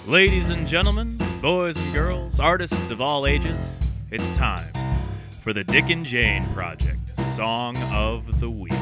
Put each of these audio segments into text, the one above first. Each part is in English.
Ladies and gentlemen, boys and girls, artists of all ages, it's time for the Dick and Jane Project Song of the Week.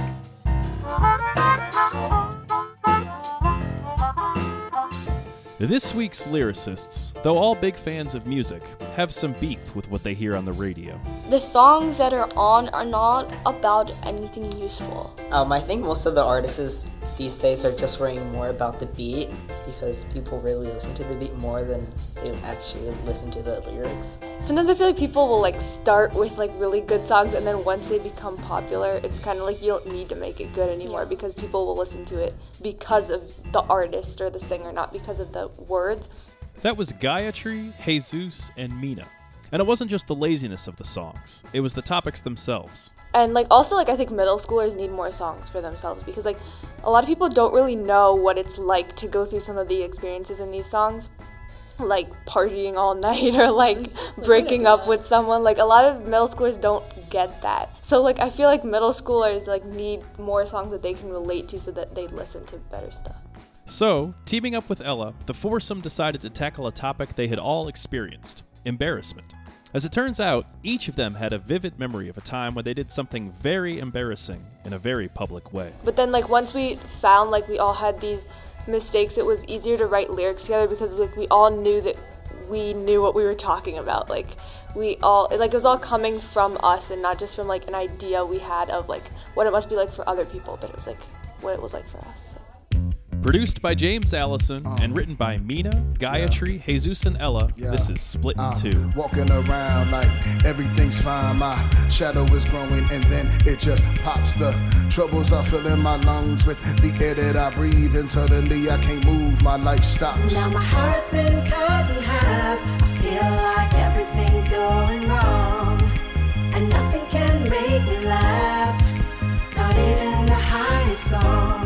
This week's lyricists, though all big fans of music, have some beef with what they hear on the radio. The songs that are on are not about anything useful. I think most of the artists these days are just worrying more about the beat because people really listen to the beat more than they actually listen to the lyrics. Sometimes I feel like people will start with really good songs, and then once they become popular, it's kind of like you don't need to make it good anymore because people will listen to it because of the artist or the singer, not because of the words. That was Gayatri, Jesus, and Mina. And it wasn't just the laziness of the songs, it was the topics themselves. And also I think middle schoolers need more songs for themselves because a lot of people don't really know what it's like to go through some of the experiences in these songs, like partying all night or breaking up with someone. A lot of middle schoolers don't get that. So I feel like middle schoolers need more songs that they can relate to so that they listen to better stuff. So, teaming up with Ella, the foursome decided to tackle a topic they had all experienced: embarrassment. As it turns out, each of them had a vivid memory of a time when they did something very embarrassing in a very public way. But then once we found we all had these mistakes, it was easier to write lyrics together because we all knew that we knew what we were talking about. We all, it was all coming from us and not just from an idea we had of what it must be like for other people, but it was what it was like for us. So. Produced by James Allison and written by Mina, Gayatri, Jesus, and Ella, this is Split in Two. Walking around like everything's fine. My shadow is growing and then it just pops. The troubles are filling my lungs with the air that I breathe, and suddenly I can't move, my life stops. Now my heart's been cut in half. I feel like everything's going wrong, and nothing can make me laugh, not even the highest song.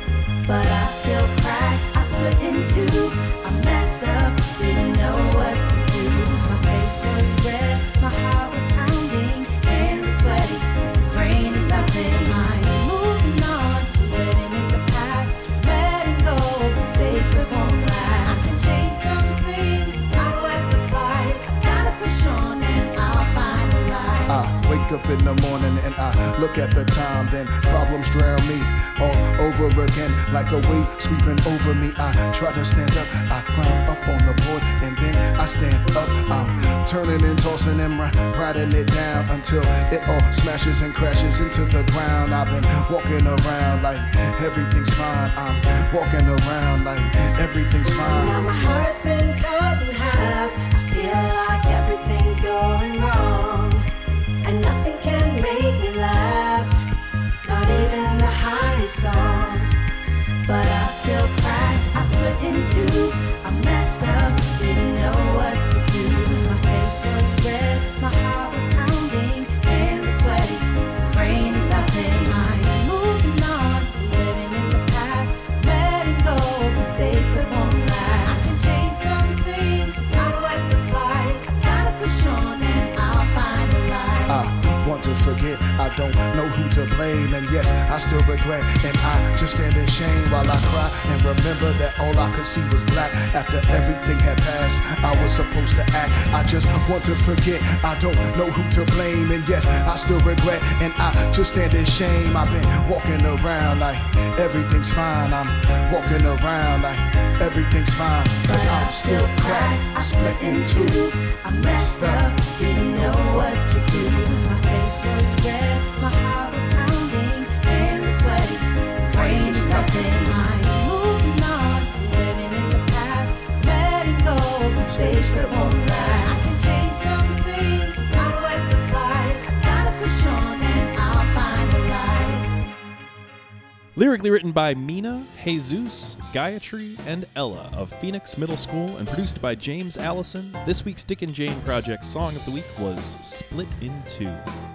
But I still cracked, I split in two. I messed up, didn't know what to do. My face was red, my heart was pounding, hands are sweaty, brain is nothing. I'm moving on, living in the past, letting go, mistakes that won't last. I can change some things, it's not worth the fight. I gotta push on and I'll find the light. I wake up in the morning and I look at the time, then problems drown me all over again like a wave sweeping over me. I try to stand up, I climb up on the board and then I stand up. I'm turning and tossing and riding it down until it all smashes and crashes into the ground. I've been walking around like everything's fine. I'm walking around like everything's fine. Now my heart's been cut in half. I feel like everything's going wrong, and nothing can make me laugh, not even the highest song. But I still cracked, I split in two. I messed up, didn't know what to do. My face was red, my heart was pounding, hands are sweaty, brain is nothing. I'm moving on, living in the past, letting go, mistakes that won't last. I can change some things, it's not worth the fight. I gotta push on and I'll find the light. I want to forget, I don't know who to blame, and yes, I still regret, and I just stand in shame while I cry and remember that all I could see was black. After everything had passed, I was supposed to act. I just want to forget, I don't know who to blame, and yes, I still regret, and I just stand in shame. I've been walking around like everything's fine. I'm walking around like everything's fine, but I'm still cracked, I split in two. I messed up, didn't know what to do. My face was red, my heart was pounding, hands are sweaty, brain is nothing. I'm moving on, living in the past, letting go, mistakes that won't last. I can change some things, it's not worth the fight. I gotta push on and I'll find the light. Lyrically written by Mina, Jesus, Gayatri, and Ella of Phoenix Middle School and produced by James Allison, this week's Dick and Jane Project Song of the Week was Split in Two.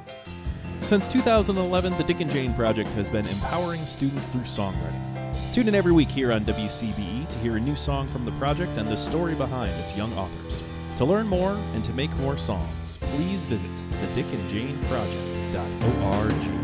Since 2011, the Dick and Jane Project has been empowering students through songwriting. Tune in every week here on WCBE to hear a new song from the project and the story behind its young authors. To learn more and to make more songs, please visit thedickandjaneproject.org.